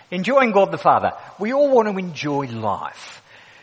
Enjoying God the Father. We all want to enjoy life.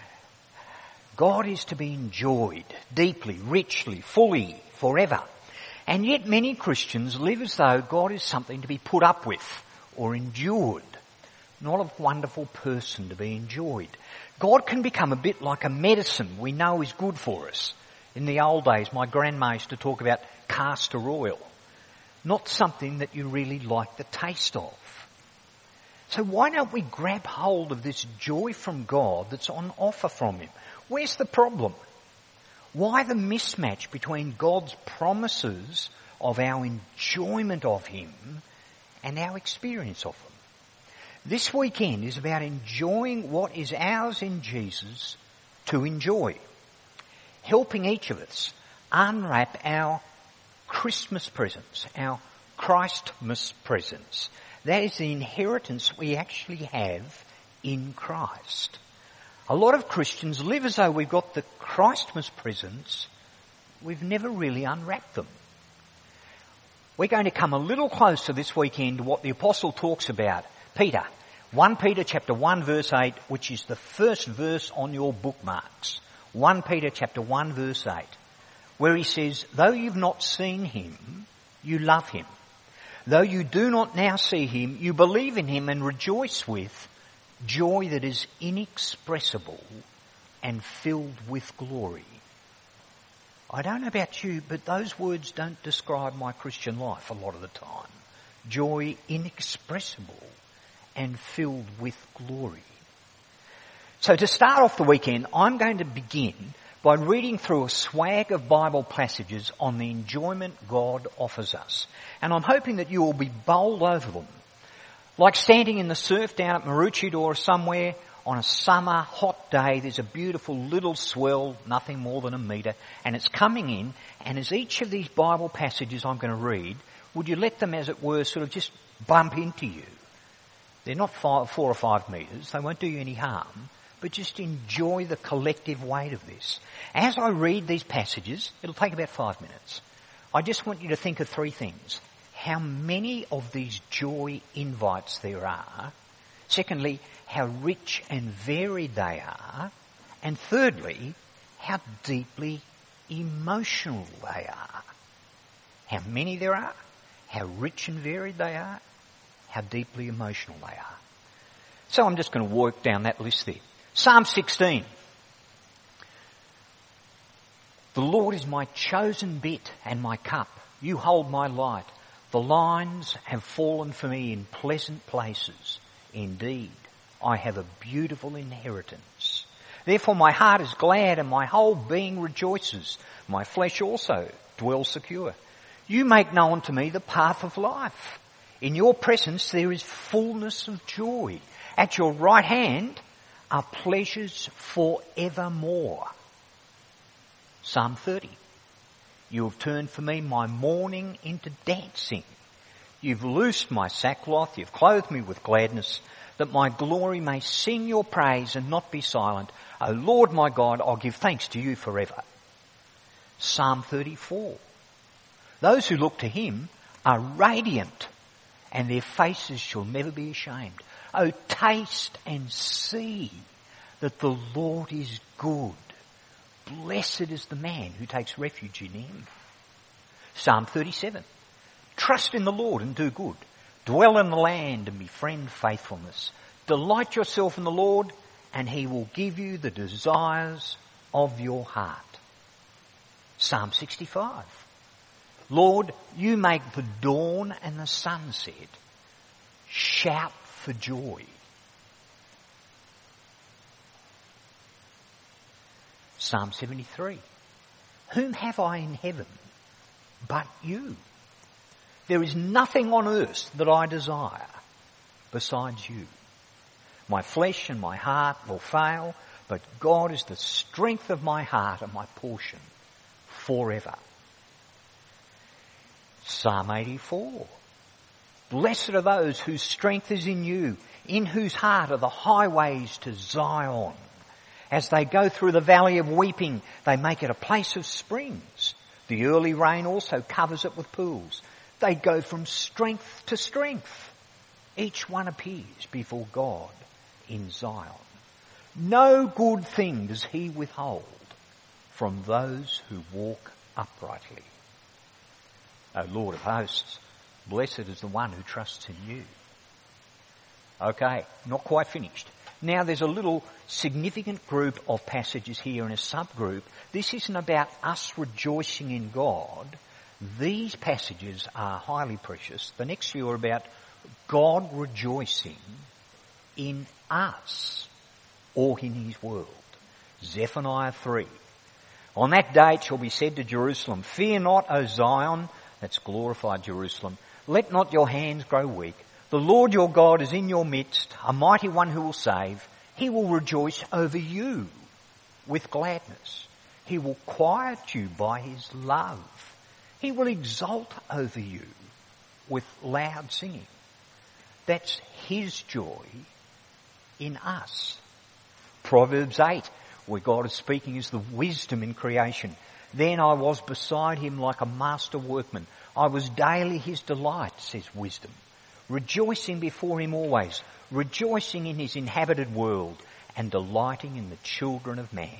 God is to be enjoyed deeply, richly, fully, forever. And yet many Christians live as though God is something to be put up with or endured, not a wonderful person to be enjoyed. God can become a bit like a medicine we know is good for us. In the old days, my grandma used to talk about castor oil, not something that you really like the taste of. So why don't we grab hold of this joy from God that's on offer from Him? Where's the problem? Why the mismatch between God's promises of our enjoyment of Him and our experience of them? This weekend is about enjoying what is ours in Jesus to enjoy. Helping each of us unwrap our Christmas presents, our Christmas presents. That is the inheritance we actually have in Christ. A lot of Christians live as though we've got the Christmas presents, we've never really unwrapped them. We're going to come a little closer this weekend to what the Apostle talks about. Peter, 1 Peter chapter 1 verse 8, which is the first verse on your bookmarks. 1 Peter chapter 1 verse 8, where he says, though you've not seen Him, you love Him. Though you do not now see Him, you believe in Him and rejoice with joy that is inexpressible and filled with glory. I don't know about you, but those words don't describe my Christian life a lot of the time. Joy inexpressible and filled with glory. So to start off the weekend, I'm going to begin by reading through a swag of Bible passages on the enjoyment God offers us. And I'm hoping that you will be bowled over them. Like standing in the surf down at Maroochydore or somewhere on a summer hot day, there's a beautiful little swell, nothing more than a metre, and it's coming in, and as each of these Bible passages I'm going to read, would you let them, as it were, sort of just bump into you? They're not 4 or 5 metres, they won't do you any harm, but just enjoy the collective weight of this. As I read these passages, it'll take about 5 minutes. I just want you to think of 3 things. How many of these joy invites there are. Secondly, how rich and varied they are. And thirdly, how deeply emotional they are. How many there are, how rich and varied they are, how deeply emotional they are. So I'm just going to work down that list there. Psalm 16. The Lord is my chosen bit and my cup. You hold my light. The lines have fallen for me in pleasant places. Indeed, I have a beautiful inheritance. Therefore my heart is glad and my whole being rejoices. My flesh also dwells secure. You make known to me the path of life. In your presence there is fullness of joy. At your right hand are pleasures forevermore. Psalm 30. You have turned for me my mourning into dancing. You've loosed my sackcloth, you've clothed me with gladness, that my glory may sing your praise and not be silent. O Lord my God, I'll give thanks to you forever. Psalm 34. Those who look to Him are radiant, and their faces shall never be ashamed. O taste and see that the Lord is good. Blessed is the man who takes refuge in Him. Psalm 37. Trust in the Lord and do good. Dwell in the land and befriend faithfulness. Delight yourself in the Lord and He will give you the desires of your heart. Psalm 65. Lord, you make the dawn and the sunset. Shout for joy. Psalm 73. Whom have I in heaven but you? There is nothing on earth that I desire besides you. My flesh and my heart will fail, but God is the strength of my heart and my portion forever. Psalm 84. Blessed are those whose strength is in you, in whose heart are the highways to Zion. As they go through the valley of weeping, they make it a place of springs. The early rain also covers it with pools. They go from strength to strength. Each one appears before God in Zion. No good thing does he withhold from those who walk uprightly. O Lord of hosts, blessed is the one who trusts in you. Okay, not quite finished. Now there's a little significant group of passages here in a subgroup. This isn't about us rejoicing in God. These passages are highly precious. The next few are about God rejoicing in us or in his world. Zephaniah 3. On that day it shall be said to Jerusalem, fear not, O Zion, that's glorified Jerusalem. Let not your hands grow weak. The Lord your God is in your midst, a mighty one who will save. He will rejoice over you with gladness. He will quiet you by his love. He will exult over you with loud singing. That's his joy in us. Proverbs 8, where God is speaking, is the wisdom in creation. Then I was beside him like a master workman. I was daily his delight, says wisdom. Rejoicing before him always, rejoicing in his inhabited world, and delighting in the children of man.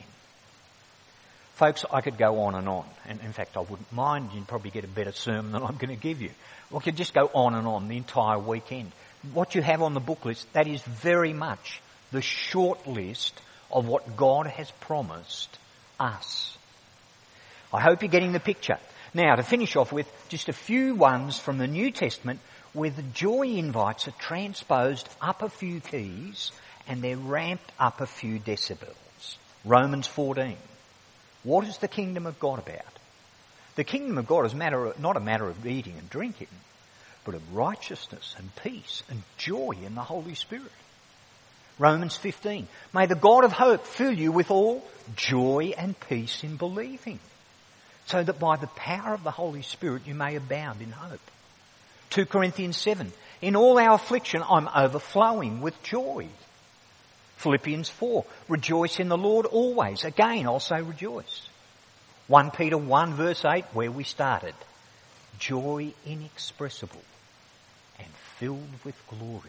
Folks, I could go on, and in fact I wouldn't mind. You'd probably get a better sermon than I'm going to give you. I could just go on and on the entire weekend. What you have on the book list, that is very much the short list of what God has promised us. I hope you're getting the picture. Now, to finish off with just a few ones from the New Testament where the joy invites are transposed up a few keys and they're ramped up a few decibels. Romans 14. What is the kingdom of God about? The kingdom of God is not a matter of eating and drinking, but of righteousness and peace and joy in the Holy Spirit. Romans 15. May the God of hope fill you with all joy and peace in believing, so that by the power of the Holy Spirit you may abound in hope. 2 Corinthians 7. In all our affliction I'm overflowing with joy. Philippians 4. Rejoice in the Lord always. Again, I'll say rejoice. 1 Peter 1 verse 8, where we started. Joy inexpressible and filled with glory.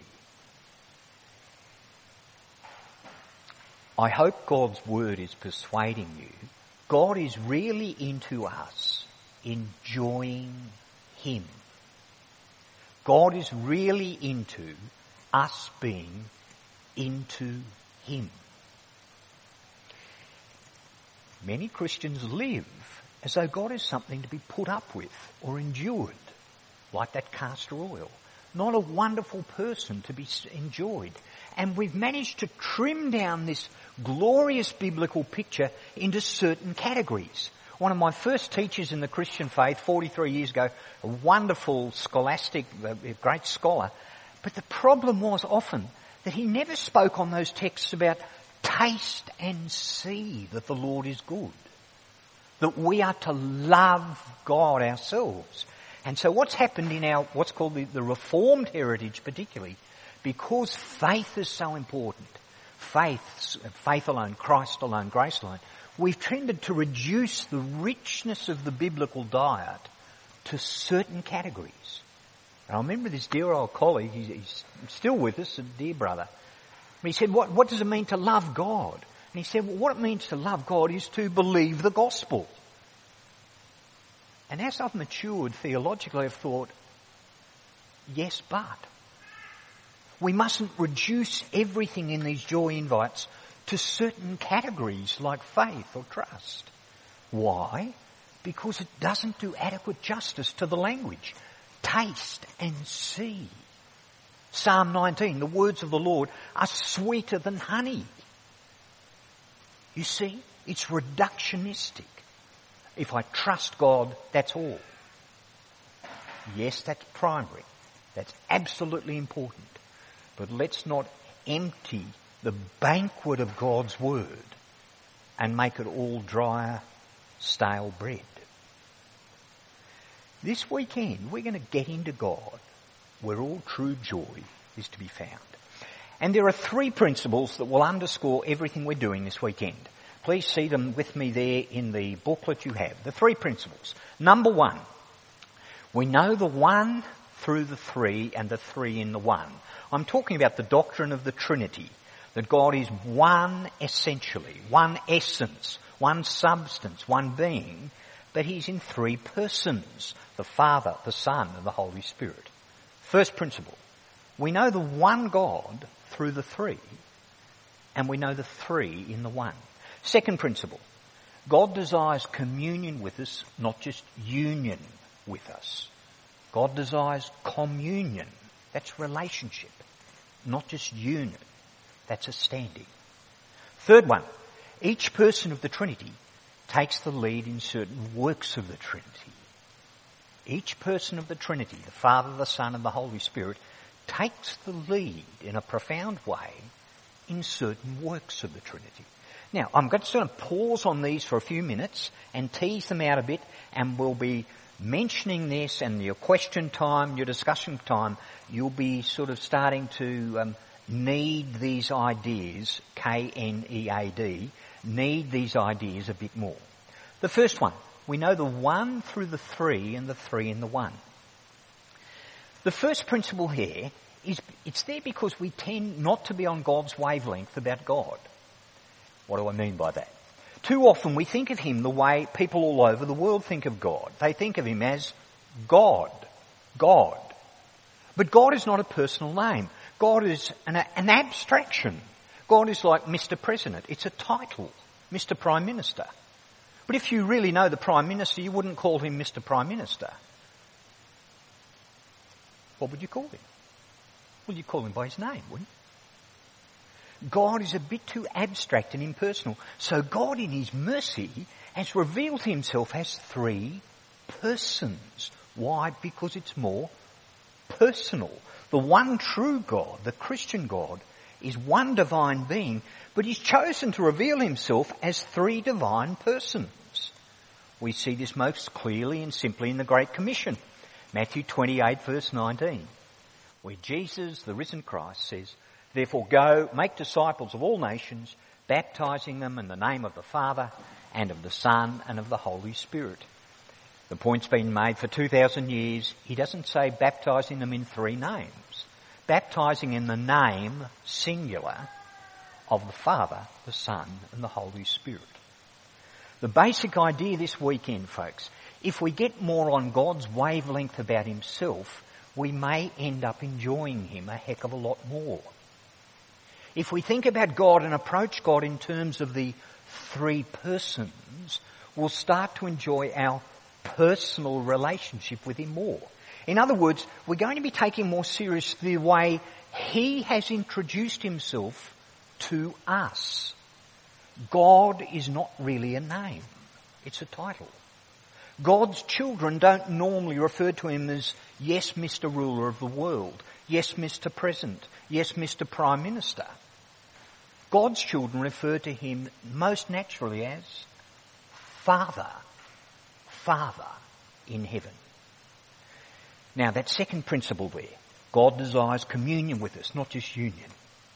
I hope God's word is persuading you. God is really into us enjoying him. God is really into us being into him. Many Christians live as though God is something to be put up with or endured, like that castor oil. Not a wonderful person to be enjoyed. And we've managed to trim down this glorious biblical picture into certain categories. One of my first teachers in the Christian faith 43 years ago, a wonderful scholastic, a great scholar, but the problem was often that he never spoke on those texts about taste and see that the Lord is good, that we are to love God ourselves. And so what's happened in our, what's called the Reformed heritage particularly, because faith is so important, faith alone, Christ alone, grace alone, we've tended to reduce the richness of the biblical diet to certain categories. And I remember this dear old colleague, he's still with us, a dear brother. He said, what does it mean to love God? And he said, well, what it means to love God is to believe the gospel. And as I've matured theologically, I've thought, yes, but we mustn't reduce everything in these joy invites to certain categories like faith or trust. Why? Because it doesn't do adequate justice to the language. Taste and see. Psalm 19, the words of the Lord are sweeter than honey. You see, it's reductionistic. If I trust God, that's all. Yes, that's primary. That's absolutely important. But let's not empty the banquet of God's word and make it all dry, stale bread. This weekend, we're going to get into God, where all true joy is to be found. And there are 3 principles that will underscore everything we're doing this weekend. Please see them with me there in the booklet you have. The 3 principles. Number 1, we know the one through the three and the three in the one. I'm talking about the doctrine of the Trinity, that God is one essentially, one essence, one substance, one being, but he's in three persons, the Father, the Son and the Holy Spirit. First principle, we know the one God through the three, and we know the three in the one. Second principle, God desires communion with us, not just union with us. God desires communion. That's relationship, not just union. That's a standing. Third one, each person of the Trinity takes the lead in certain works of the Trinity. Each person of the Trinity, the Father, the Son and the Holy Spirit, takes the lead in a profound way in certain works of the Trinity. Now, I'm going to sort of pause on these for a few minutes and tease them out a bit, and we'll be mentioning this, and your question time, your discussion time, you'll be sort of starting to need these ideas, K-N-E-A-D, need these ideas a bit more. The first one, we know the one through the three and the three in the one. The first principle here is it's there because we tend not to be on God's wavelength about God. What do I mean by that? Too often we think of him the way people all over the world think of God. They think of him as God. God. But God is not a personal name. God is an abstraction. God is like Mr. President. It's a title. Mr. Prime Minister. But if you really know the Prime Minister, you wouldn't call him Mr. Prime Minister. What would you call him? Well, you'd call him by his name, wouldn't you? God is a bit too abstract and impersonal. So God in his mercy has revealed himself as three persons. Why? Because it's more personal. The one true God, the Christian God, is one divine being, but he's chosen to reveal himself as three divine persons. We see this most clearly and simply in the Great Commission. Matthew 28 verse 19, where Jesus, the risen Christ, says, "Therefore go, make disciples of all nations, baptizing them in the name of the Father and of the Son and of the Holy Spirit." The point's been made for 2,000 years. He doesn't say baptizing them in three names. Baptizing in the name, singular, of the Father, the Son and the Holy Spirit. The basic idea this weekend, folks, if we get more on God's wavelength about himself, we may end up enjoying him a heck of a lot more. If we think about God and approach God in terms of the three persons, we'll start to enjoy our personal relationship with him more. In other words, we're going to be taking more seriously the way he has introduced himself to us. God is not really a name. It's a title. God's children don't normally refer to him as, yes, Mr. Ruler of the world, yes, Mr. President, yes, Mr. Prime Minister. God's children refer to him most naturally as Father, Father in heaven. Now that second principle there, God desires communion with us, not just union.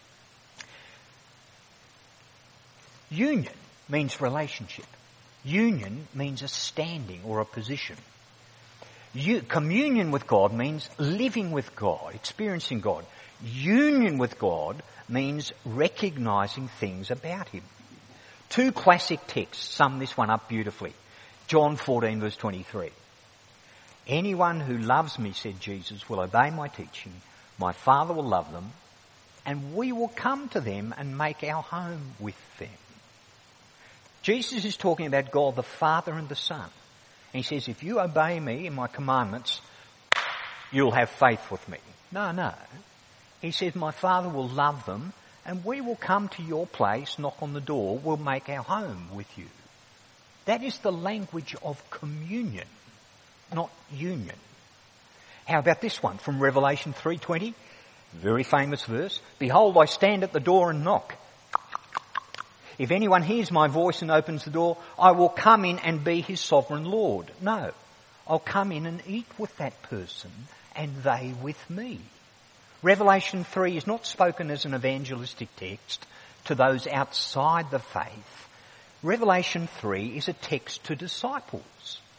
Union means relationship. Union means a standing or a position. Communion with God means living with God, experiencing God. Union with God means recognising things about him. Two classic texts sum this one up beautifully. John 14 verse 23. "Anyone who loves me," said Jesus, "will obey my teaching. My Father will love them, and we will come to them and make our home with them." Jesus is talking about God the Father and the Son. And he says, if you obey me in my commandments, you'll have faith with me. No. He says, my Father will love them, and we will come to your place, knock on the door, we'll make our home with you. That is the language of communion, not union. How about this one from Revelation 3:20? Very famous verse. "Behold, I stand at the door and knock. If anyone hears my voice and opens the door, I will come in and be his sovereign Lord." No, I'll come in and eat with that person and they with me. Revelation 3 is not spoken as an evangelistic text to those outside the faith. Revelation 3 is a text to disciples.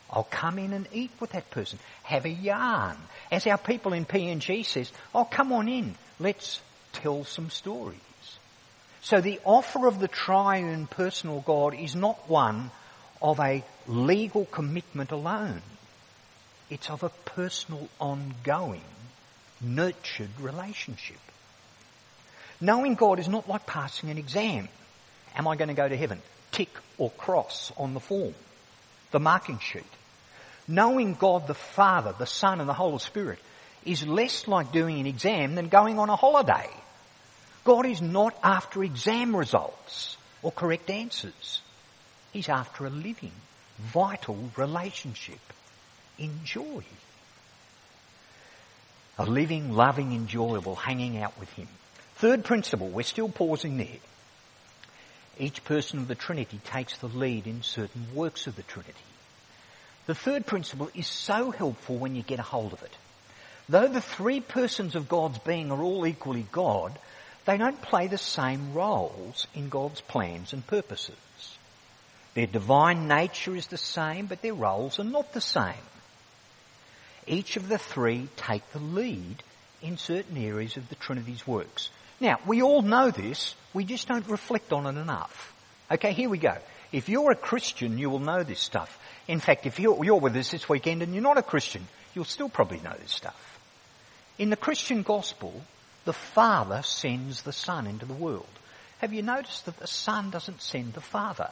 I'll come in and eat with that person, have a yarn. As our people in PNG says, oh, come on in, let's tell some stories. So the offer of the triune personal God is not one of a legal commitment alone. It's of a personal, ongoing, nurtured relationship. Knowing God is not like passing an exam. Am I going to go to heaven? Tick or cross on the form, the marking sheet. Knowing God the Father, the Son and the Holy Spirit is less like doing an exam than going on a holiday. God is not after exam results or correct answers. He's after a living, vital relationship in joy. A living, loving, enjoyable hanging out with Him. Third principle, we're still pausing there. Each person of the Trinity takes the lead in certain works of the Trinity. The third principle is so helpful when you get a hold of it. Though the three persons of God's being are all equally God, they don't play the same roles in God's plans and purposes. Their divine nature is the same, but their roles are not the same. Each of the three take the lead in certain areas of the Trinity's works. Now, we all know this, we just don't reflect on it enough. Okay, here we go. If you're a Christian, you will know this stuff. In fact, if you're with us this weekend and you're not a Christian, you'll still probably know this stuff. In the Christian gospel, the Father sends the Son into the world. Have you noticed that the Son doesn't send the Father?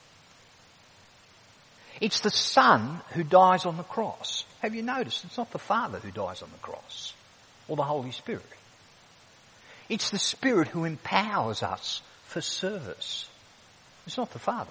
It's the Son who dies on the cross. Have you noticed it's not the Father who dies on the cross or the Holy Spirit? It's the Spirit who empowers us for service. It's not the Father.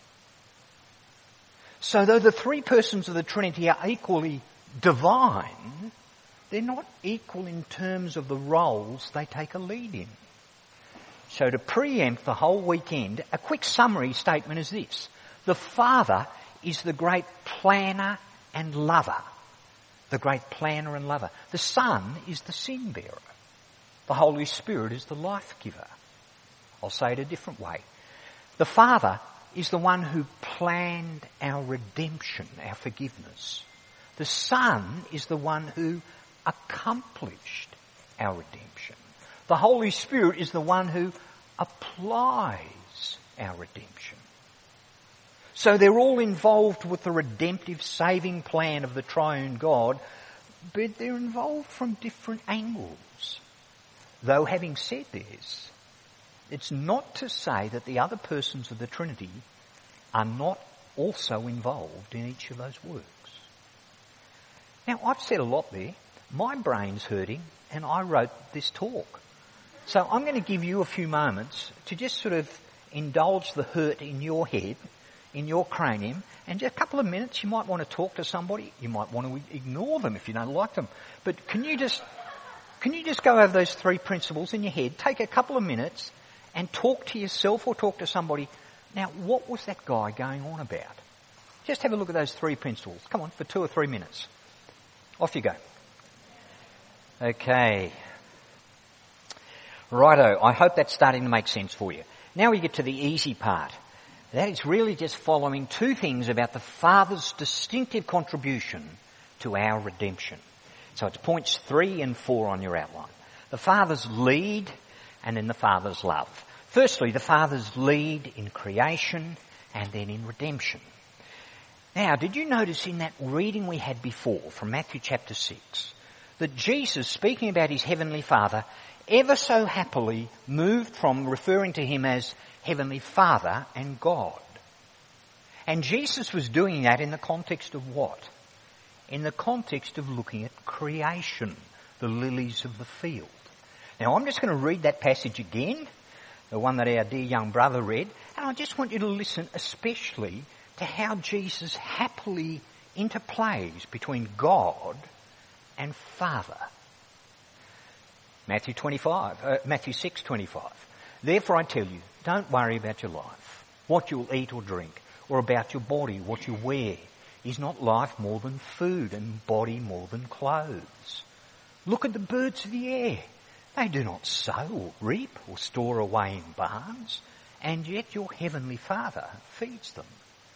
So though the three persons of the Trinity are equally divine, they're not equal in terms of the roles they take a lead in. So to preempt the whole weekend, a quick summary statement is this. The Father is the great planner and lover. The great planner and lover. The Son is the sin bearer. The Holy Spirit is the life giver. I'll say it a different way. The Father is the one who planned our redemption, our forgiveness. The Son is the one who accomplished our redemption. The Holy Spirit is the one who applies our redemption. So they're all involved with the redemptive saving plan of the triune God, but they're involved from different angles. Though having said this, it's not to say that the other persons of the Trinity are not also involved in each of those works. Now, I've said a lot there. My brain's hurting, and I wrote this talk. So I'm going to give you a few moments to just sort of indulge the hurt in your head, in your cranium, and just a couple of minutes you might want to talk to somebody. You might want to ignore them if you don't like them. But can you just go over those three principles in your head, take a couple of minutes and talk to yourself or talk to somebody. Now, what was that guy going on about? Just have a look at those three principles. Come on, for 2 or 3 minutes. Off you go. Okay. Righto, I hope that's starting to make sense for you. Now we get to the easy part. That is really just following two things about the Father's distinctive contribution to our redemption. So it's points 3 and 4 on your outline. The Father's lead and then the Father's love. Firstly, the Father's lead in creation and then in redemption. Now, did you notice in that reading we had before from Matthew chapter 6 that Jesus, speaking about his heavenly Father, ever so happily moved from referring to him as Heavenly Father and God? And Jesus was doing that in the context of what? In the context of looking at creation, the lilies of the field. Now, I'm just going to read that passage again, the one that our dear young brother read, and I just want you to listen especially to how Jesus happily interplays between God and Father. Matthew 6:25. Therefore I tell you, don't worry about your life, what you'll eat or drink, or about your body, what you wear. Is not life more than food and body more than clothes? Look at the birds of the air. They do not sow or reap or store away in barns, and yet your heavenly Father feeds them.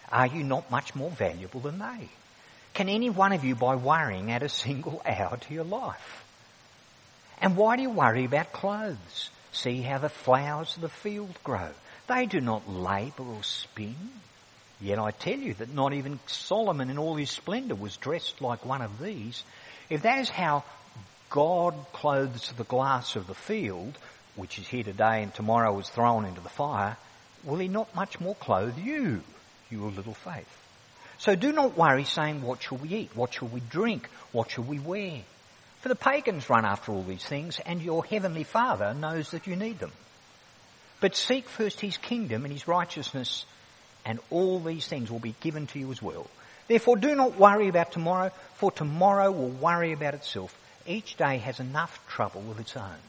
Are you not much more valuable than they? Can any one of you, by worrying, add a single hour to your life? And why do you worry about clothes? See how the flowers of the field grow. They do not labour or spin. Yet I tell you that not even Solomon in all his splendour was dressed like one of these. If that is how God clothes the grass of the field, which is here today and tomorrow is thrown into the fire, will he not much more clothe you, you of little faith? So do not worry, saying, what shall we eat? What shall we drink? What shall we wear? For the pagans run after all these things, and your heavenly Father knows that you need them. But seek first his kingdom and his righteousness, and all these things will be given to you as well. Therefore do not worry about tomorrow, for tomorrow will worry about itself. Each day has enough trouble of its own.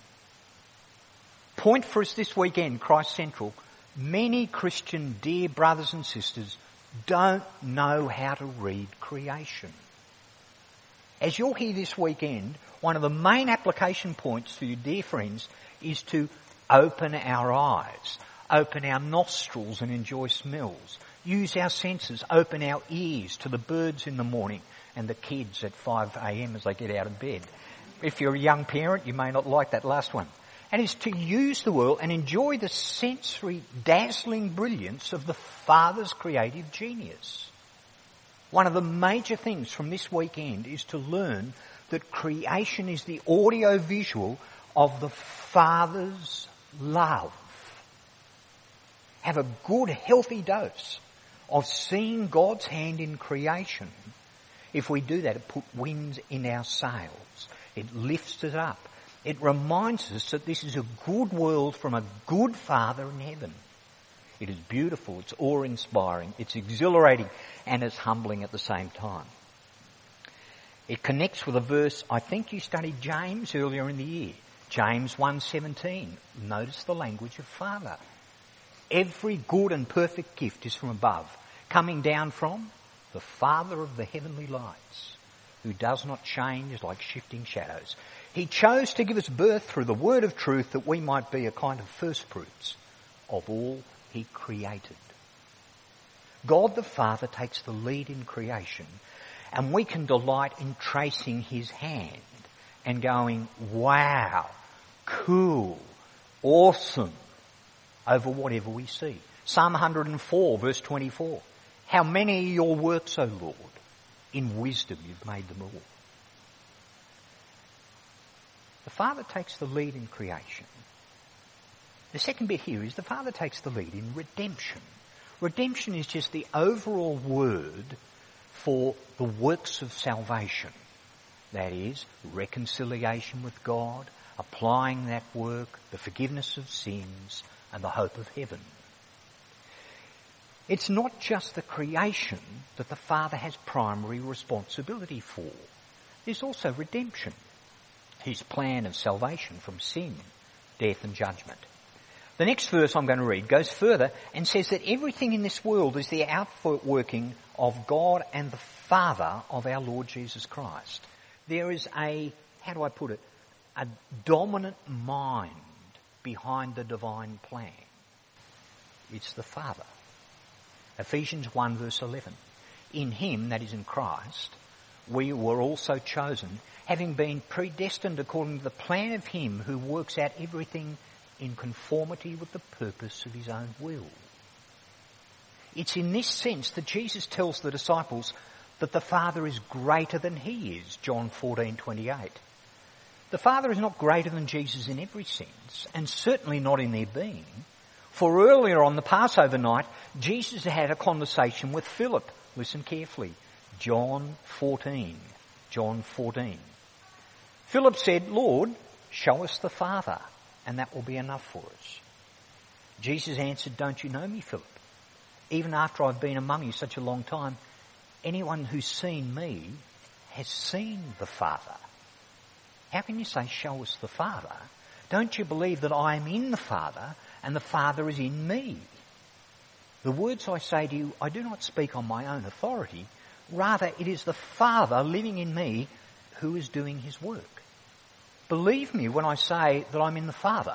Point for us this weekend, Christ Central. Many Christian dear brothers and sisters don't know how to read creation. As you're here this weekend, one of the main application points for you dear friends is to open our eyes, open our nostrils and enjoy smells, use our senses, open our ears to the birds in the morning and the kids at 5 a.m. as they get out of bed. If you're a young parent, you may not like that last one. And it's to use the world and enjoy the sensory, dazzling brilliance of the Father's creative genius. One of the major things from this weekend is to learn that creation is the audio-visual of the Father's love. Have a good, healthy dose of seeing God's hand in creation. If we do that, it puts wind in our sails. It lifts it up. It reminds us that this is a good world from a good Father in heaven. It is beautiful, it's awe-inspiring, it's exhilarating, and it's humbling at the same time. It connects with a verse, I think you studied James earlier in the year. James 1:17. Notice the language of Father. Every good and perfect gift is from above, coming down from the Father of the heavenly lights, who does not change like shifting shadows. He chose to give us birth through the word of truth that we might be a kind of firstfruits of all he created. God the Father takes the lead in creation, and we can delight in tracing his hand and going, wow, cool, awesome, over whatever we see. Psalm 104 verse 24. How many are your works, O Lord? In wisdom you've made them all. The Father takes the lead in creation. The second bit here is the Father takes the lead in redemption. Redemption is just the overall word for the works of salvation. That is, reconciliation with God, applying that work, the forgiveness of sins, and the hope of heaven. It's not just the creation that the Father has primary responsibility for. There's also redemption, his plan of salvation from sin, death and judgment. The next verse I'm going to read goes further and says that everything in this world is the outworking of God and the Father of our Lord Jesus Christ. There is a dominant mind behind the divine plan. It's the Father. Ephesians 1 verse 11. In him, that is in Christ, we were also chosen, having been predestined according to the plan of him who works out everything in conformity with the purpose of his own will. It's in this sense that Jesus tells the disciples that the Father is greater than he is, John 14:28. The Father is not greater than Jesus in every sense, and certainly not in their being. For earlier on the Passover night, Jesus had a conversation with Philip. Listen carefully. John 14. Philip said, Lord, show us the Father, and that will be enough for us. Jesus answered, don't you know me, Philip? Even after I've been among you such a long time, anyone who's seen me has seen the Father. How can you say, show us the Father? Don't you believe that I am in the Father and the Father is in me? The words I say to you, I do not speak on my own authority. Rather, it is the Father living in me who is doing his work. Believe me when I say that I'm in the Father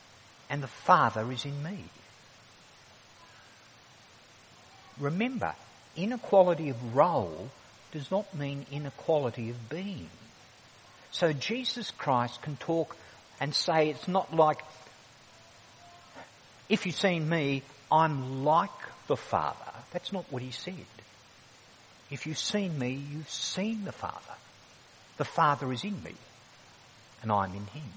and the Father is in me. Remember, inequality of role does not mean inequality of being. So Jesus Christ can talk and say it's not like, if you've seen me, I'm like the Father. That's not what he said. If you've seen me, you've seen the Father. The Father is in me, and I'm in him.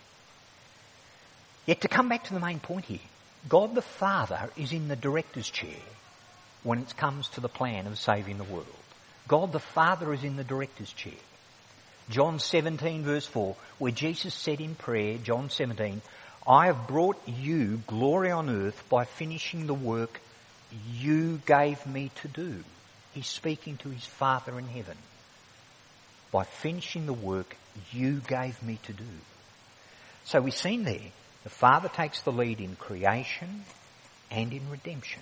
Yet to come back to the main point here, God the Father is in the director's chair when it comes to the plan of saving the world. God the Father is in the director's chair. John 17 verse 4, where Jesus said in prayer, John 17, I have brought you glory on earth by finishing the work you gave me to do. He's speaking to his Father in heaven. By finishing the work you gave me to do. So we've seen there, the Father takes the lead in creation and in redemption.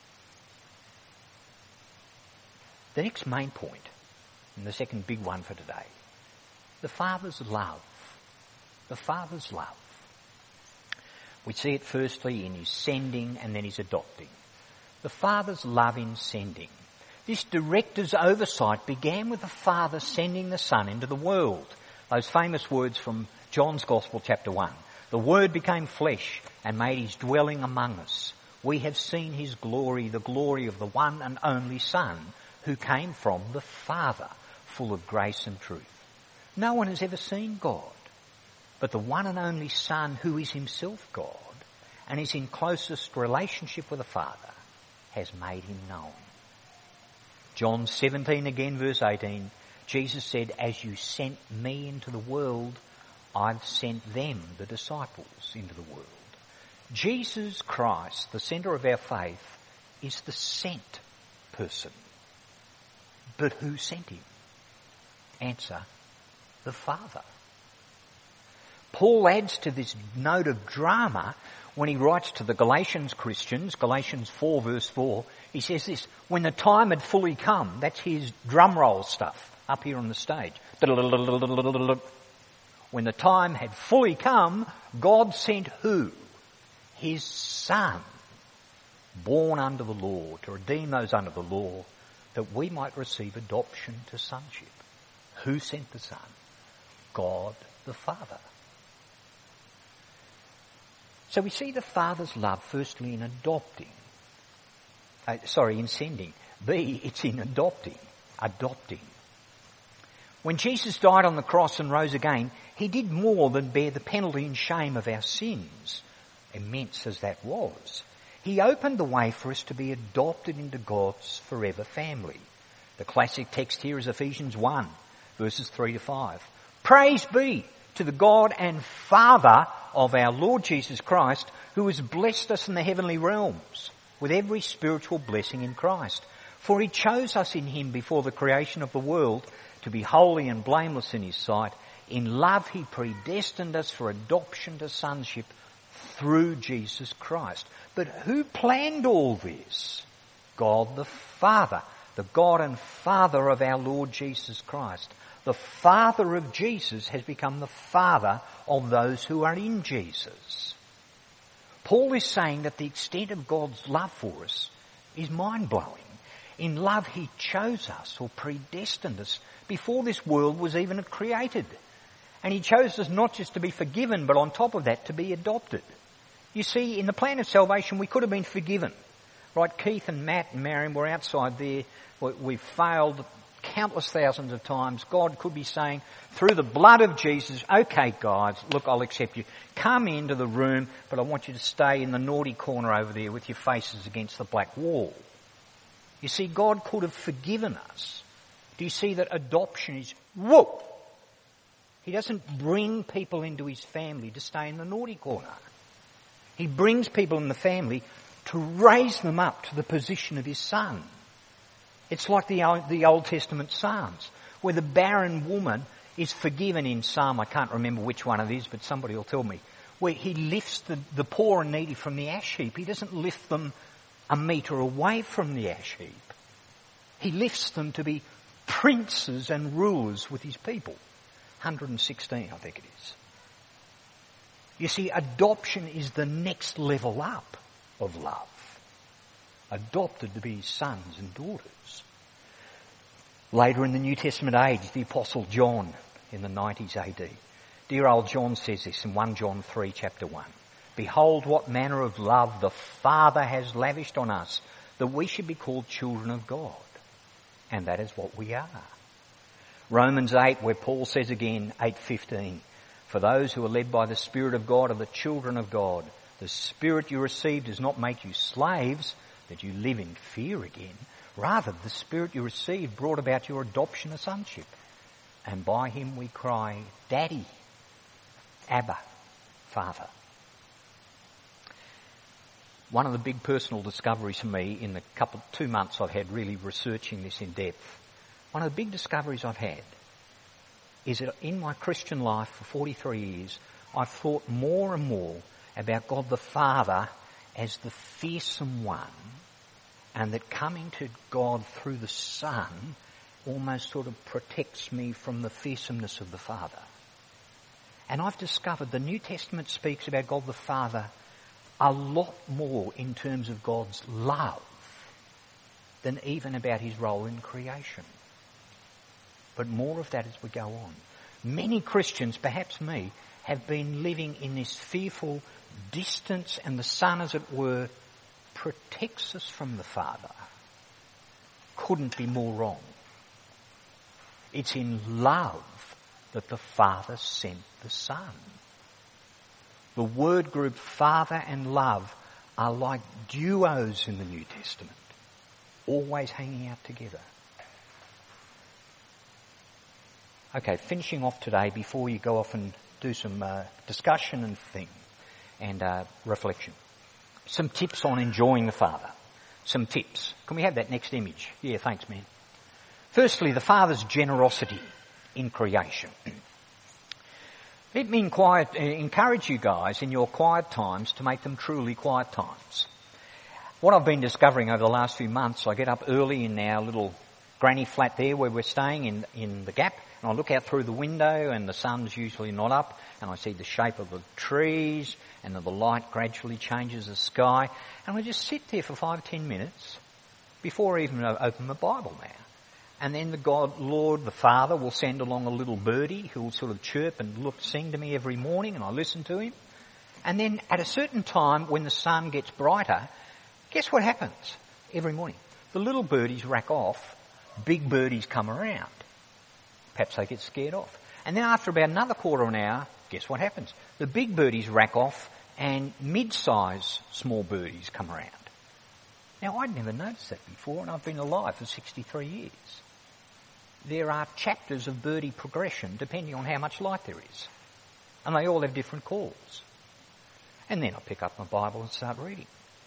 The next main point, and the second big one for today, the Father's love. The Father's love. We see it firstly in his sending and then his adopting. The Father's love in sending. This director's oversight began with the Father sending the Son into the world. Those famous words from John's Gospel, chapter 1. The Word became flesh and made his dwelling among us. We have seen his glory, the glory of the one and only Son, who came from the Father, full of grace and truth. No one has ever seen God, but the one and only Son, who is himself God, and is in closest relationship with the Father, has made him known. John 17 again, verse 18, Jesus said, as you sent me into the world, I've sent them, the disciples, into the world. Jesus Christ, the centre of our faith, is the sent person. But who sent him? Answer, the Father. Paul adds to this note of drama when he writes to the Galatians Christians, Galatians 4 verse 4, he says this, when the time had fully come, that's his drum roll stuff up here on the stage. When the time had fully come, God sent who? His Son, born under the law, to redeem those under the law, that we might receive adoption to sonship. Who sent the Son? God the Father. So we see the Father's love firstly in adopting. In sending. B, it's in adopting. Adopting. When Jesus died on the cross and rose again, he did more than bear the penalty and shame of our sins, immense as that was. He opened the way for us to be adopted into God's forever family. The classic text here is Ephesians 1, verses 3 to 5. Praise be to the God and Father of our Lord Jesus Christ, who has blessed us in the heavenly realms with every spiritual blessing in Christ. For he chose us in him before the creation of the world to be holy and blameless in his sight. In love he predestined us for adoption to sonship through Jesus Christ. But who planned all this? God the Father, the God and Father of our Lord Jesus Christ. The Father of Jesus has become the Father of those who are in Jesus. Paul is saying that the extent of God's love for us is mind-blowing. In love he chose us or predestined us before this world was even created. And he chose us not just to be forgiven, but on top of that to be adopted. You see, in the plan of salvation we could have been forgiven. Right, Keith and Matt and Marion were outside there. We've failed countless thousands of times. God could be saying, through the blood of Jesus, okay guys, look, I'll accept you. Come into the room, but I want you to stay in the naughty corner over there with your faces against the black wall. You see, God could have forgiven us. Do you see that adoption is, whoa! He doesn't bring people into his family to stay in the naughty corner. He brings people in the family to raise them up to the position of his Son. It's like the Old Testament Psalms, where the barren woman is forgiven in Psalm, I can't remember which one it is, but somebody will tell me, where he lifts the poor and needy from the ash heap. He doesn't lift them a metre away from the ash heap. He lifts them to be princes and rulers with his people. 116, I think it is. You see, adoption is the next level up of love. adopted to be his sons and daughters. Later in the New Testament age, the Apostle John in the 90s AD. Dear old John says this in 1 John 3 chapter 1. Behold what manner of love the Father has lavished on us, that we should be called children of God. And that is what we are. Romans 8, where Paul says again, 8:15, for those who are led by the Spirit of God are the children of God. The Spirit you received does not make you slaves, that you live in fear again. Rather, the Spirit you received brought about your adoption as sonship. And by him we cry, Daddy, Abba, Father. One of the big personal discoveries for me in the 2 months I've had really researching this in depth, one of the big discoveries I've had is that in my Christian life for 43 years, I've thought more and more about God the Father as the fearsome one, and that coming to God through the Son almost sort of protects me from the fearsomeness of the Father. And I've discovered the New Testament speaks about God the Father a lot more in terms of God's love than even about his role in creation. But more of that as we go on. Many Christians, perhaps me, have been living in this fearful distance, and the Son, as it were, protects us from the Father. Couldn't be more wrong. It's in love that the Father sent the Son. The word group Father and love are like duos in the New Testament, always hanging out together. Okay, finishing off today before you go off and do some discussion and reflection. Some tips on enjoying the Father. Some tips. Can we have that next image? Yeah, thanks, man. Firstly, the Father's generosity in creation. Let me encourage you guys in your quiet times to make them truly quiet times. What I've been discovering over the last few months, I get up early in our little granny flat there where we're staying in the Gap, and I look out through the window and the sun's usually not up, and I see the shape of the trees, and the light gradually changes the sky, and I just sit there for 5-10 minutes before I even open my Bible now. And then the Lord, the Father, will send along a little birdie who will sort of chirp and sing to me every morning, and I listen to him. And then at a certain time when the sun gets brighter, guess what happens every morning? The little birdies rack off, big birdies come around. Perhaps they get scared off. And then after about another quarter of an hour, guess what happens? The big birdies rack off and mid-size small birdies come around. Now, I'd never noticed that before, and I've been alive for 63 years. There are chapters of birdie progression depending on how much light there is. And they all have different calls. And then I pick up my Bible and start reading.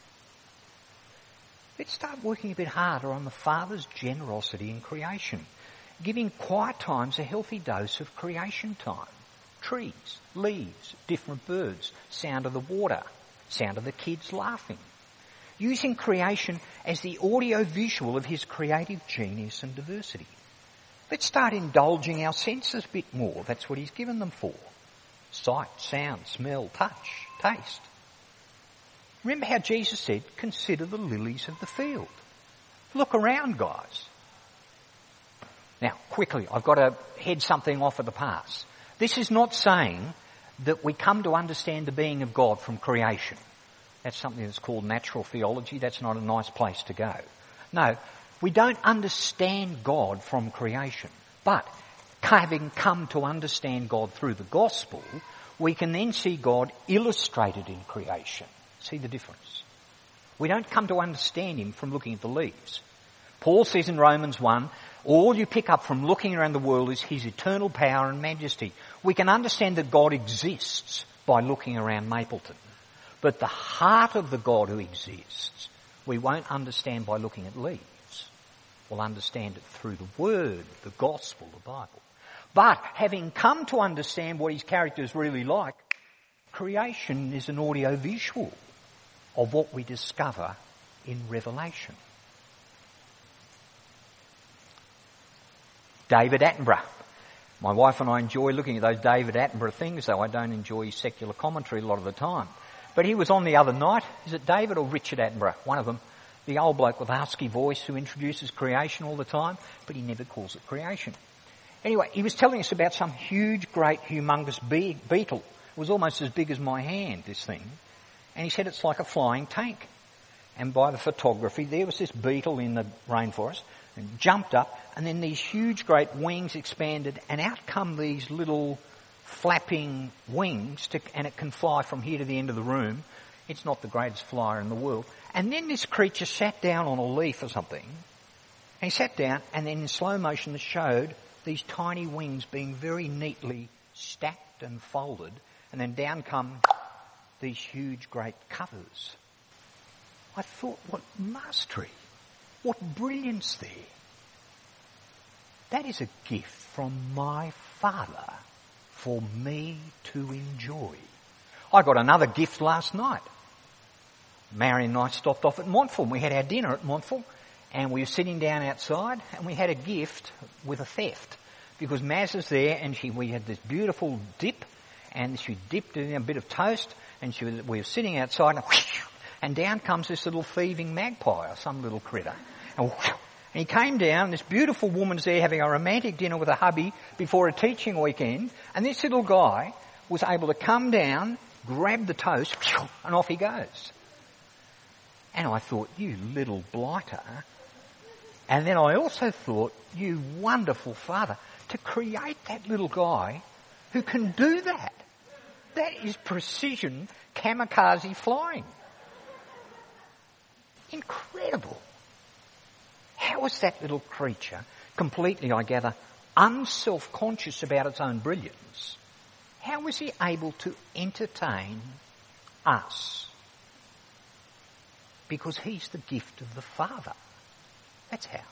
Let's start working a bit harder on the Father's generosity in creation, giving quiet times a healthy dose of creation time. Trees, leaves, different birds, sound of the water, sound of the kids laughing. Using creation as the audio-visual of his creative genius and diversity. Let's start indulging our senses a bit more. That's what he's given them for. Sight, sound, smell, touch, taste. Remember how Jesus said, consider the lilies of the field. Look around, guys. Now, quickly, I've got to head something off at the pass. This is not saying that we come to understand the being of God from creation. That's something that's called natural theology. That's not a nice place to go. No, we don't understand God from creation. But having come to understand God through the gospel, we can then see God illustrated in creation. See the difference? We don't come to understand him from looking at the leaves. Paul says in Romans 1, all you pick up from looking around the world is his eternal power and majesty. We can understand that God exists by looking around Mapleton. But the heart of the God who exists, we won't understand by looking at leaves. We'll understand it through the Word, the Gospel, the Bible. But having come to understand what his character is really like, creation is an audio-visual of what we discover in Revelation. David Attenborough. My wife and I enjoy looking at those David Attenborough things, though I don't enjoy his secular commentary a lot of the time. But he was on the other night. Is it David or Richard Attenborough? One of them. The old bloke with the husky voice who introduces creation all the time, but he never calls it creation. Anyway, he was telling us about some huge, great, humongous beetle. It was almost as big as my hand, this thing. And he said it's like a flying tank. And by the photography, there was this beetle in the rainforest and jumped up, and then these huge, great wings expanded, and out come these little flapping wings, and it can fly from here to the end of the room. It's not the greatest flyer in the world. And then this creature sat down on a leaf or something, and he sat down, and then in slow motion it showed these tiny wings being very neatly stacked and folded, and then down come these huge, great covers. I thought, what mastery, what brilliance there. That is a gift from my Father for me to enjoy. I got another gift last night. Marion and I stopped off at Montville. We had our dinner at Montville, and we were sitting down outside, and we had a gift with a theft. Because Maz is there, and we had this beautiful dip, and she dipped it in a bit of toast, and we were sitting outside, and down comes this little thieving magpie, or some little critter. And he came down, this beautiful woman's there having a romantic dinner with a hubby before a teaching weekend, and this little guy was able to come down, grab the toast, and off he goes. And I thought, you little blighter. And then I also thought, you wonderful Father, to create that little guy who can do that. That is precision kamikaze flying. Incredible. How is that little creature, completely, I gather, unself-conscious about its own brilliance, how was he able to entertain us? Because he's the gift of the Father. That's how.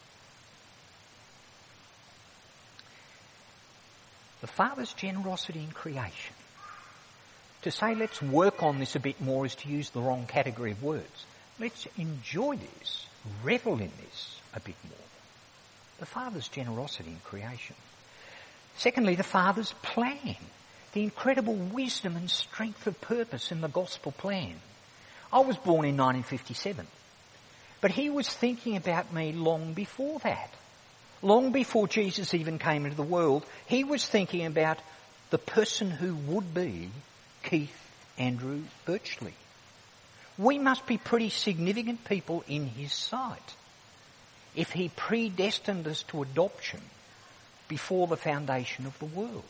The Father's generosity in creation. To say let's work on this a bit more is to use the wrong category of words. Let's enjoy this, revel in this a bit more. The Father's generosity in creation. Secondly, the Father's plan. The incredible wisdom and strength of purpose in the gospel plan. I was born in 1957, but he was thinking about me long before that. Long before Jesus even came into the world, he was thinking about the person who would be Keith Andrew Birchley. We must be pretty significant people in his sight if he predestined us to adoption before the foundation of the world.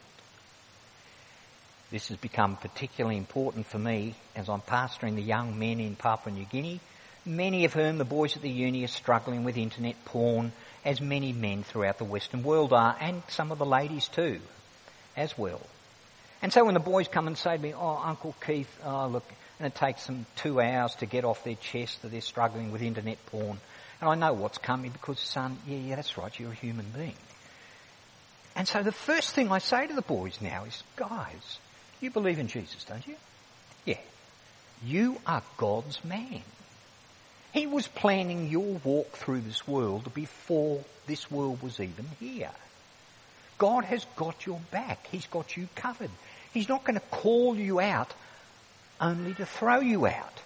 This has become particularly important for me as I'm pastoring the young men in Papua New Guinea, many of whom the boys at the uni are struggling with internet porn, as many men throughout the Western world are, and some of the ladies too, as well. And so when the boys come and say to me, oh, Uncle Keith, look, and it takes them 2 hours to get off their chest that they're struggling with internet porn, and I know what's coming because, son, yeah, that's right, you're a human being. And so the first thing I say to the boys now is, guys, you believe in Jesus, don't you? Yeah. You are God's man. He was planning your walk through this world before this world was even here. God has got your back. He's got you covered. He's not going to call you out only to throw you out.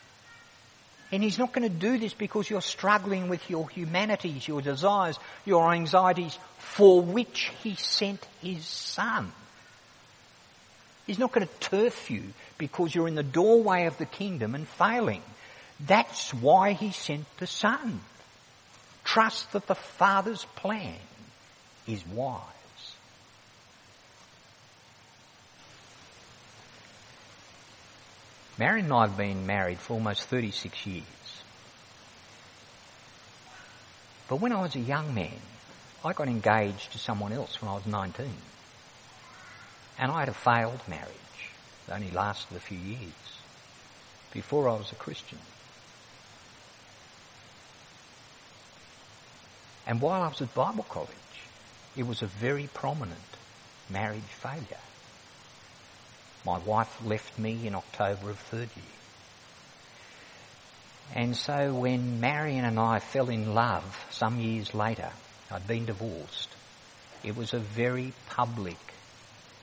And he's not going to do this because you're struggling with your humanities, your desires, your anxieties, for which he sent his Son. He's not going to turf you because you're in the doorway of the kingdom and failing. That's why he sent the Son. Trust that the Father's plan is wise. Marion and I have been married for almost 36 years. But when I was a young man, I got engaged to someone else when I was 19. And I had a failed marriage. It only lasted a few years before I was a Christian. And while I was at Bible college, it was a very prominent marriage failure. My wife left me in October of third year. And so when Marion and I fell in love some years later, I'd been divorced, it was a very public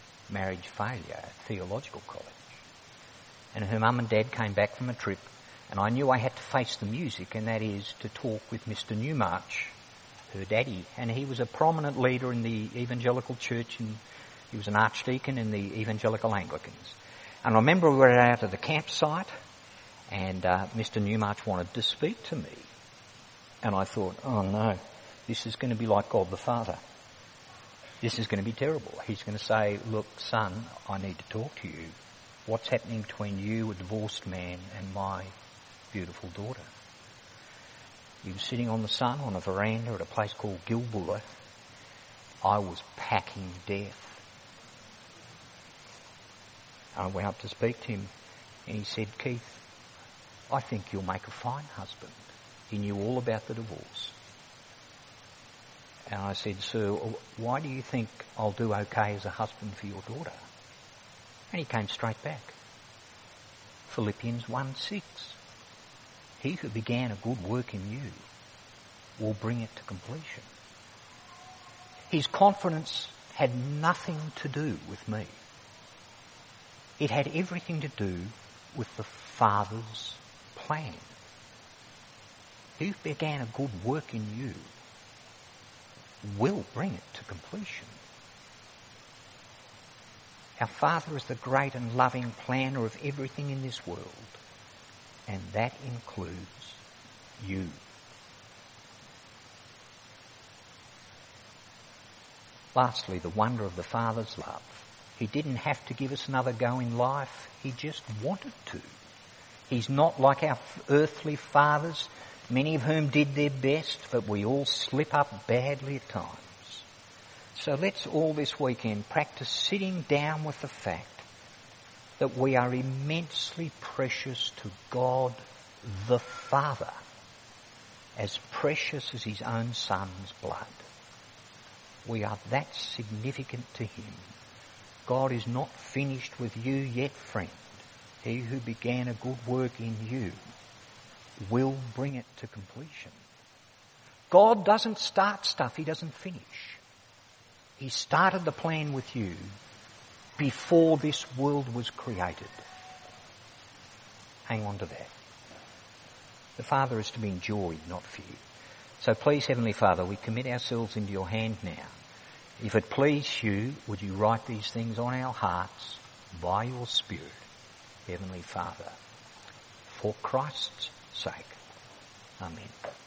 marriage failure at theological college. And her mum and dad came back from a trip And I knew I had to face the music, and that is to talk with Mr. Newmarch, her daddy. And he was a prominent leader in the evangelical church, and he was an archdeacon in the evangelical Anglicans. And I remember we were out at the campsite, and Mr. Newmarch wanted to speak to me. And I thought, oh no, this is going to be like God the Father. This is going to be terrible. He's going to say, look, son, I need to talk to you. What's happening between you, a divorced man, and my beautiful daughter? He was sitting on the sun on a veranda at a place called Gilbula. I was packing death. I went up to speak to him, and he said, Keith, I think you'll make a fine husband. He knew all about the divorce. And I said, sir, why do you think I'll do okay as a husband for your daughter? And he came straight back. Philippians 1:6. He who began a good work in you will bring it to completion. His confidence had nothing to do with me. It had everything to do with the Father's plan. He who began a good work in you will bring it to completion. Our Father is the great and loving planner of everything in this world, and that includes you. Lastly, the wonder of the Father's love. He didn't have to give us another go in life. He just wanted to. He's not like our earthly fathers, many of whom did their best, but we all slip up badly at times. So let's all this weekend practice sitting down with the fact that we are immensely precious to God the Father, as precious as his own Son's blood. We are that significant to him. God is not finished with you yet, friend. He who began a good work in you will bring it to completion. God doesn't start stuff he doesn't finish. He started the plan with you before this world was created. Hang on to that. The Father is to be enjoyed, not feared. So please, Heavenly Father, we commit ourselves into your hand now. If it please you, would you write these things on our hearts by your Spirit, Heavenly Father, for Christ's sake. Amen.